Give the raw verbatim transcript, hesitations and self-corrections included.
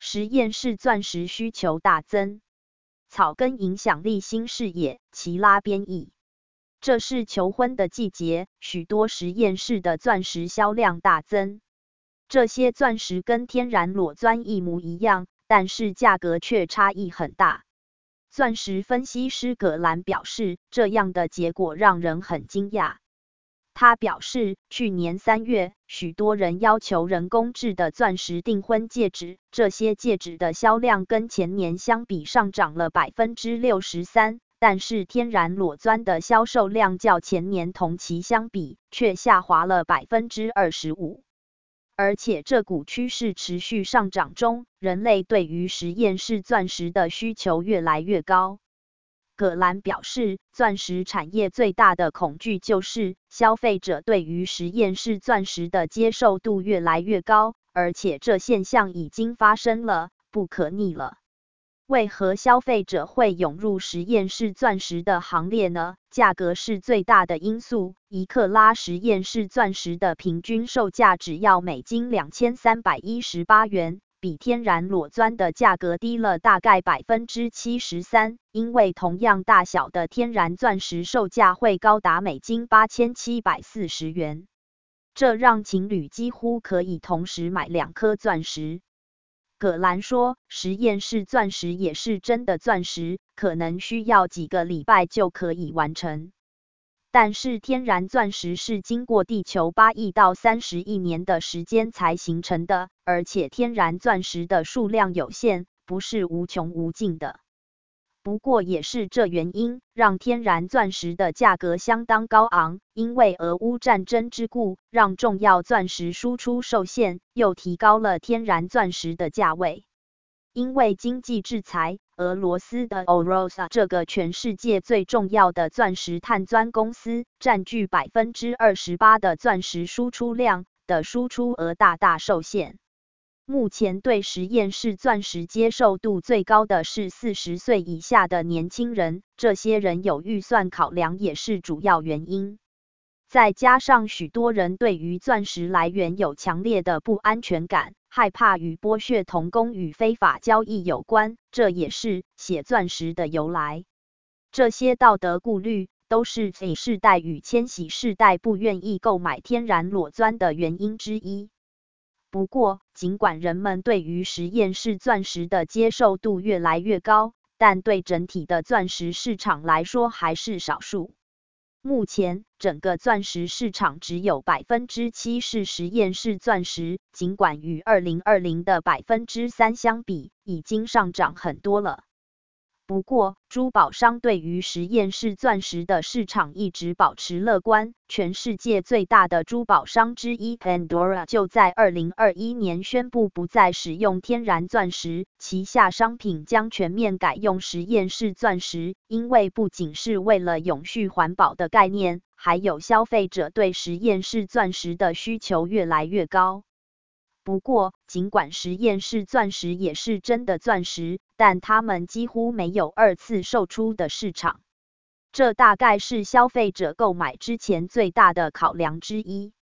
实验室钻石需求大增。草根影响力新视野，齐拉编译。这是求婚的季节，许多实验室的钻石销量大增。这些钻石跟天然裸钻一模一样，但是价格却差异很大。钻石分析师葛兰表示，这样的结果让人很惊讶。他表示，去年三月，许多人要求人工制的钻石订婚戒指，这些戒指的销量跟前年相比上涨了 百分之六十三， 但是天然裸钻的销售量较前年同期相比，却下滑了 百分之二十五。而且这股趋势持续上涨中，人类对于实验室钻石的需求越来越高。葛兰表示，钻石产业最大的恐惧就是消费者对于实验室钻石的接受度越来越高，而且这现象已经发生了，不可逆了。为何消费者会涌入实验室钻石的行列呢？价格是最大的因素，一克拉实验室钻石的平均售价只要美金两千三百一十八元，比天然裸钻的价格低了大概 百分之七十三， 因为同样大小的天然钻石售价会高达美金八千七百四十元。这让情侣几乎可以同时买两颗钻石。葛兰说，实验室钻石也是真的钻石，可能需要几个礼拜就可以完成。但是天然钻石是经过地球八亿到三十亿年的时间才形成的，而且天然钻石的数量有限，不是无穷无尽的。不过也是这原因，让天然钻石的价格相当高昂，因为俄乌战争之故，让重要钻石输出受限，又提高了天然钻石的价位。因为经济制裁，俄罗斯的 Orosa 这个全世界最重要的钻石探钻公司，占据 百分之二十八 的钻石输出量的输出额大大受限。目前对实验室钻石接受度最高的是四十岁以下的年轻人，这些人有预算考量也是主要原因。再加上许多人对于钻石来源有强烈的不安全感，害怕与剥削童工与非法交易有关，这也是血钻石的由来。这些道德顾虑都是 Z 世代与千禧世代不愿意购买天然裸钻的原因之一。不过，尽管人们对于实验室钻石的接受度越来越高，但对整体的钻石市场来说还是少数。目前，整个钻石市场只有 百分之七 是实验室钻石，尽管与二零二零的 百分之三 相比，已经上涨很多了。不过，珠宝商对于实验室钻石的市场一直保持乐观。全世界最大的珠宝商之一 Pandora 就在二零二一年宣布不再使用天然钻石，旗下商品将全面改用实验室钻石，因为不仅是为了永续环保的概念，还有消费者对实验室钻石的需求越来越高。不过，尽管实验室钻石也是真的钻石，但它们几乎没有二次售出的市场。这大概是消费者购买之前最大的考量之一。